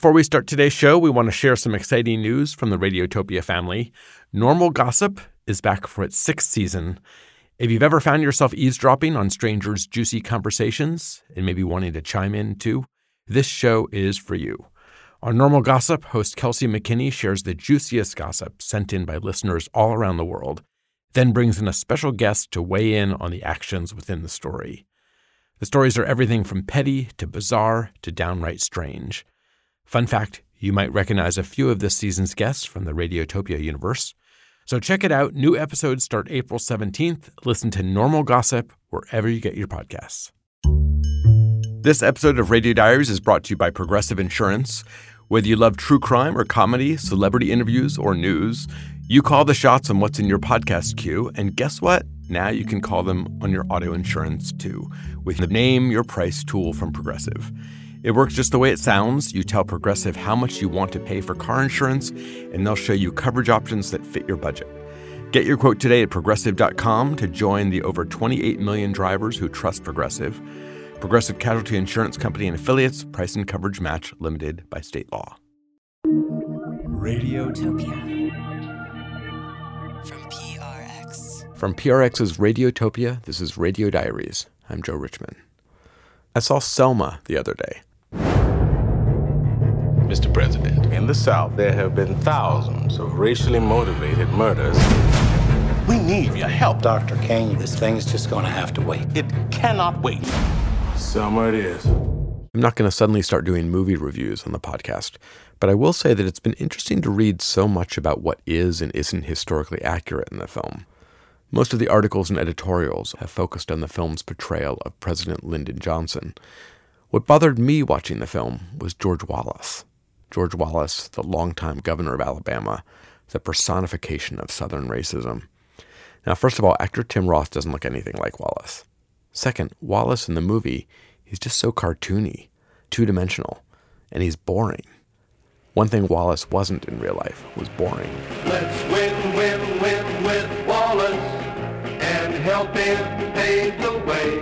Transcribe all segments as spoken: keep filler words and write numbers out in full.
Before we start today's show, we want to share some exciting news from the Radiotopia family. Normal Gossip is back for its sixth season. If you've ever found yourself eavesdropping on strangers' juicy conversations and maybe wanting to chime in too, this show is for you. On Normal Gossip, host Kelsey McKinney shares the juiciest gossip sent in by listeners all around the world, then brings in a special guest to weigh in on the actions within the story. The stories are everything from petty to bizarre to downright strange. Fun fact, you might recognize a few of this season's guests from the Radiotopia universe. So check it out. New episodes start April seventeenth. Listen to Normal Gossip wherever you get your podcasts. This episode of Radio Diaries is brought to you by Progressive Insurance. Whether you love true crime or comedy, celebrity interviews, or news, you call the shots on what's in your podcast queue. And guess what? Now you can call them on your auto insurance too with the Name Your Price tool from Progressive. It works just the way it sounds. You tell Progressive how much you want to pay for car insurance, and they'll show you coverage options that fit your budget. Get your quote today at progressive dot com to join the over twenty-eight million drivers who trust Progressive. Progressive Casualty Insurance Company and affiliates. Price and coverage match limited by state law. Radiotopia from P R X. From P R X's Radiotopia, this is Radio Diaries. I'm Joe Richman. I saw Selma the other day. Mister President, in the South, there have been thousands of racially motivated murders. We need your help. Doctor King, this thing's just going to have to wait. It cannot wait. Selma it is. I'm not going to suddenly start doing movie reviews on the podcast, but I will say that it's been interesting to read so much about what is and isn't historically accurate in the film. Most of the articles and editorials have focused on the film's portrayal of President Lyndon Johnson. What bothered me watching the film was George Wallace. George Wallace, the longtime governor of Alabama, the personification of Southern racism. Now, first of all, actor Tim Roth doesn't look anything like Wallace. Second, Wallace in the movie, he's just so cartoony, two-dimensional, and he's boring. One thing Wallace wasn't in real life was boring. Let's win, win, win with Wallace and help him pave the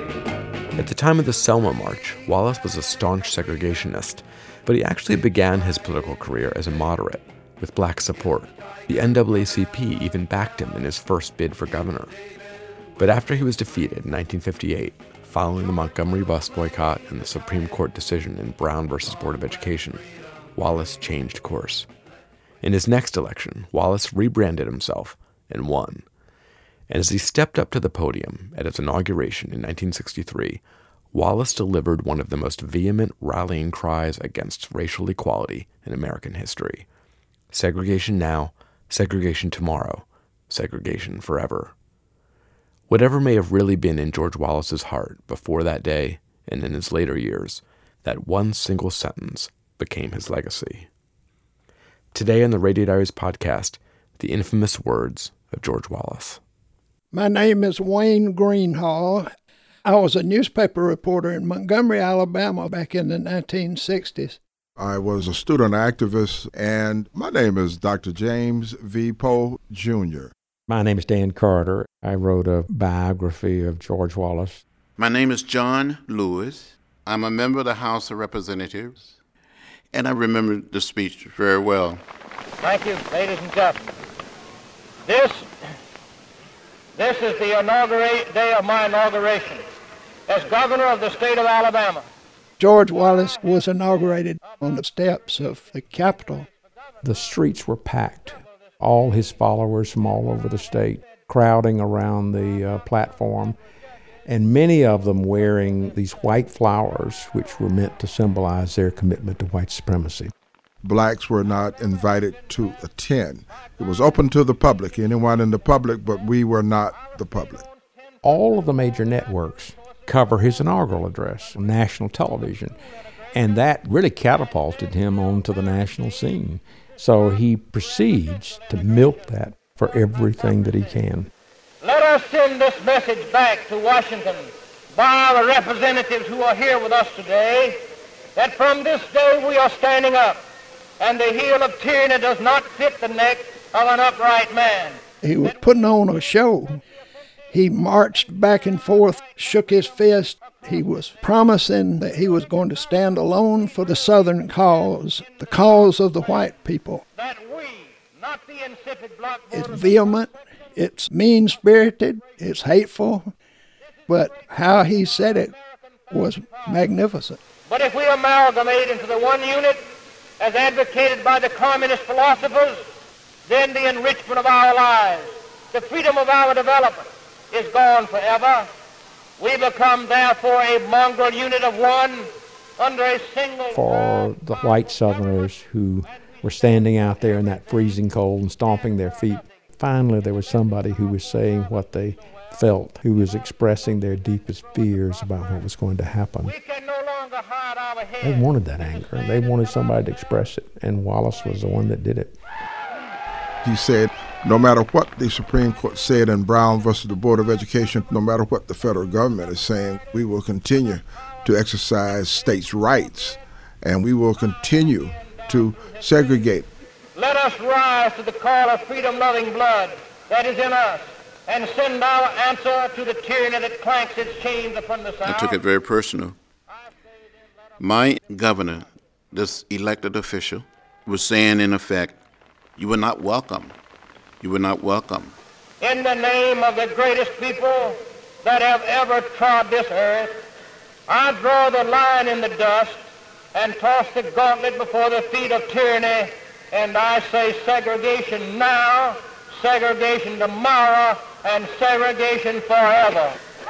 way. At the time of the Selma March, Wallace was a staunch segregationist, but he actually began his political career as a moderate, with black support. The N double A C P even backed him in his first bid for governor. But after he was defeated in nineteen fifty-eight, following the Montgomery bus boycott and the Supreme Court decision in Brown versus Board of Education, Wallace changed course. In his next election, Wallace rebranded himself and won. And as he stepped up to the podium at its inauguration in nineteen sixty-three, Wallace delivered one of the most vehement rallying cries against racial equality in American history. Segregation now, segregation tomorrow, segregation forever. Whatever may have really been in George Wallace's heart before that day and in his later years, that one single sentence became his legacy. Today on the Radio Diaries podcast, the infamous words of George Wallace. My name is Wayne Greenhall. I was a newspaper reporter in Montgomery, Alabama back in the nineteen sixties. I was a student activist, and my name is Doctor James V. Poe, Junior My name is Dan Carter. I wrote a biography of George Wallace. My name is John Lewis. I'm a member of the House of Representatives, and I remember the speech very well. Thank you, ladies and gentlemen. This, this is the inaugurate day of my inauguration as governor of the state of Alabama. George Wallace was inaugurated on the steps of the Capitol. The streets were packed. All his followers from all over the state crowding around the uh, platform, and many of them wearing these white flowers, which were meant to symbolize their commitment to white supremacy. Blacks were not invited to attend. It was open to the public, anyone in the public, but we were not the public. All of the major networks cover his inaugural address on national television, and that really catapulted him onto the national scene. So he proceeds to milk that for everything that he can. Let us send this message back to Washington by our representatives who are here with us today, that from this day we are standing up, and the heel of tyranny does not fit the neck of an upright man. He was putting on a show. He marched back and forth, shook his fist, He was promising that he was going to stand alone for the Southern cause, the cause of the white people. That we, not the insipid block It's vehement, it's mean-spirited, it's hateful, but how he said it was magnificent. But if we amalgamate into the one unit as advocated by the communist philosophers, then the enrichment of our lives, the freedom of our development is gone forever. We become, therefore, a mongrel unit of one under a single... For the white Southerners who were standing out there in that freezing cold and stomping their feet, finally there was somebody who was saying what they felt, who was expressing their deepest fears about what was going to happen. We can no longer hide our heads. They wanted that anger. They wanted somebody to express it, and Wallace was the one that did it. He said, no matter what the Supreme Court said in Brown versus the Board of Education, no matter what the federal government is saying, we will continue to exercise states' rights, and we will continue to segregate. Let us rise to the call of freedom-loving blood that is in us and send our answer to the tyranny that clanks its chains upon the South. I took it very personal. My governor, this elected official, was saying, in effect, you were not welcome. You were not welcome. In the name of the greatest people that have ever trod this earth, I draw the line in the dust and toss the gauntlet before the feet of tyranny, and I say segregation now, segregation tomorrow, and segregation forever.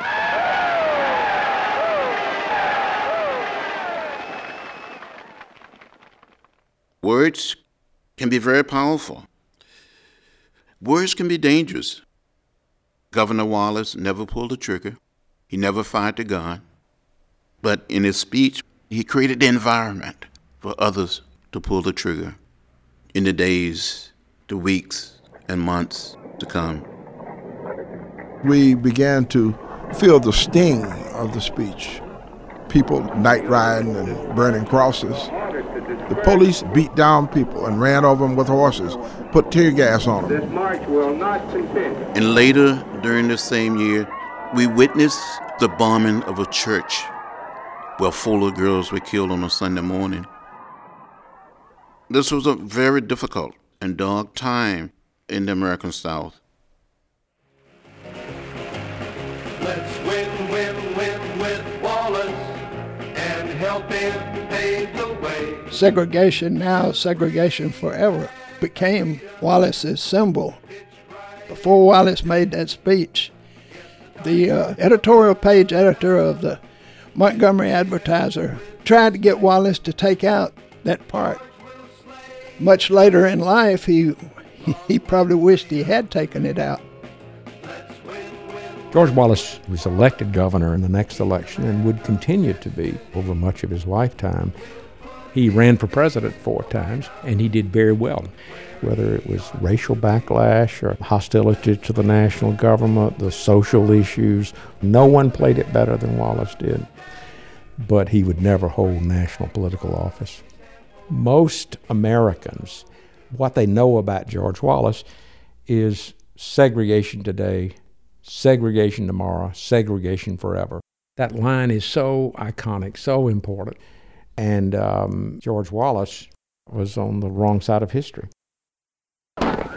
Words can be very powerful. Words can be dangerous. Governor Wallace never pulled the trigger. He never fired the gun. But in his speech, he created the environment for others to pull the trigger in the days, the weeks, and months to come. We began to feel the sting of the speech. People night riding and burning crosses. The police beat down people and ran over them with horses, put tear gas on them. This march will not continue. And later, during the same year, we witnessed the bombing of a church where four girls were killed on a Sunday morning. This was a very difficult and dark time in the American South. Let's win, win, win with Wallace and help him pave the way. Segregation now, segregation forever became Wallace's symbol. Before Wallace made that speech, the uh, editorial page editor of the Montgomery Advertiser tried to get Wallace to take out that part. Much later in life, he he probably wished he had taken it out. George Wallace was elected governor in the next election and would continue to be over much of his lifetime. He ran for president four times, and he did very well. Whether it was racial backlash or hostility to the national government, the social issues, no one played it better than Wallace did. But he would never hold national political office. Most Americans, what they know about George Wallace is segregation today, segregation tomorrow, segregation forever. That line is so iconic, so important. And um, George Wallace was on the wrong side of history. Back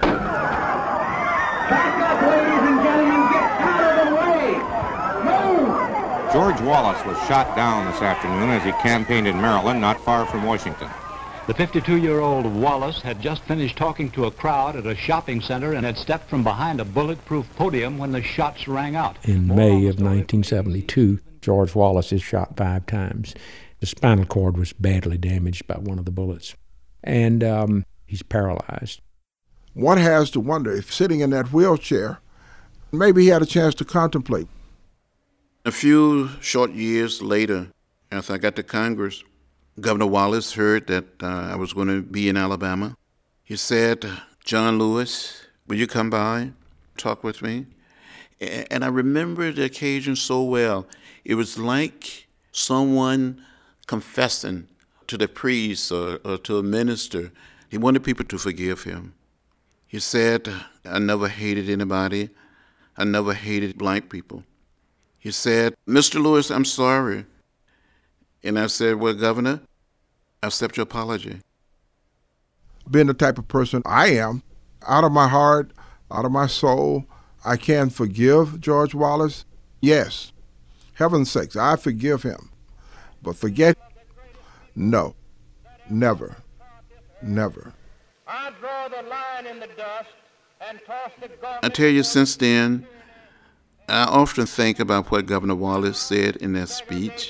up, ladies and gentlemen, get out of the way! Move! George Wallace was shot down this afternoon as he campaigned in Maryland, not far from Washington. The fifty-two-year-old Wallace had just finished talking to a crowd at a shopping center and had stepped from behind a bulletproof podium when the shots rang out. In May of nineteen seventy-two, George Wallace is shot five times. The spinal cord was badly damaged by one of the bullets, and um, he's paralyzed. One has to wonder if sitting in that wheelchair, maybe he had a chance to contemplate. A few short years later, after I got to Congress, Governor Wallace heard that uh, I was going to be in Alabama. He said, John Lewis, will you come by, talk with me? And I remember the occasion so well. It was like someone confessing to the priest or, or to a minister. He wanted people to forgive him. He said, I never hated anybody. I never hated black people. He said, Mister Lewis, I'm sorry. And I said, well, Governor, I accept your apology. Being the type of person I am, out of my heart, out of my soul, I can forgive George Wallace. Yes, heaven's sakes, I forgive him. But forget, no, never, never. I draw the line in the dust and toss the gauntlet. I tell you, since then, I often think about what Governor Wallace said in that speech.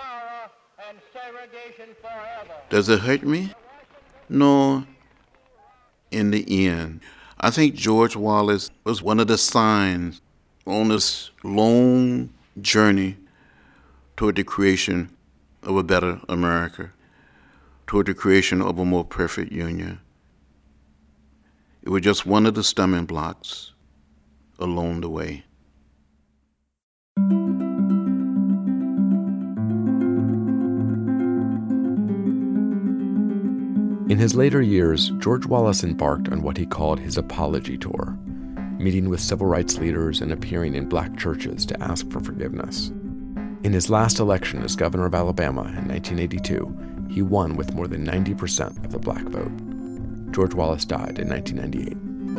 Does it hurt me? No. In the end, I think George Wallace was one of the signs on this long journey toward the creation of a better America, toward the creation of a more perfect union. It was just one of the stumbling blocks along the way. In his later years, George Wallace embarked on what he called his apology tour, meeting with civil rights leaders and appearing in black churches to ask for forgiveness. In his last election as governor of Alabama in nineteen eighty-two, he won with more than ninety percent of the black vote. George Wallace died in nineteen ninety-eight.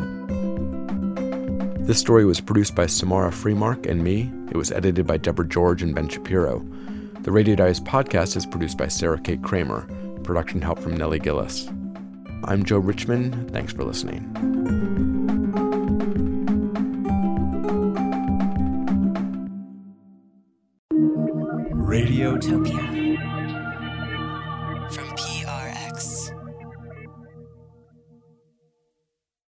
This story was produced by Samara Freemark and me. It was edited by Deborah George and Ben Shapiro. The Radio Diaries podcast is produced by Sarah Kate Kramer. Production help from Nellie Gillis. I'm Joe Richmond. Thanks for listening. Radiotopia.